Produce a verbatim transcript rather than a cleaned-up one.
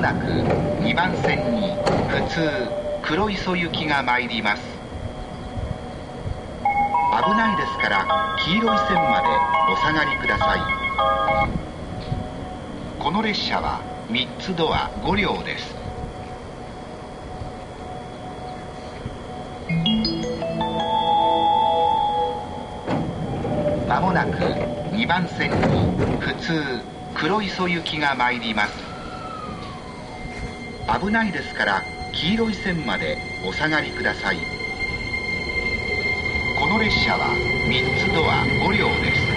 なくにばん線に普通黒磯行きが参ります。危ないですから黄色い線までお下がりください。この列車はみっつドアご両です。まもなくにばん線に普通黒磯行きが参ります。危ないですから黄色い線までお下がりください。この列車はみっつドアご両です。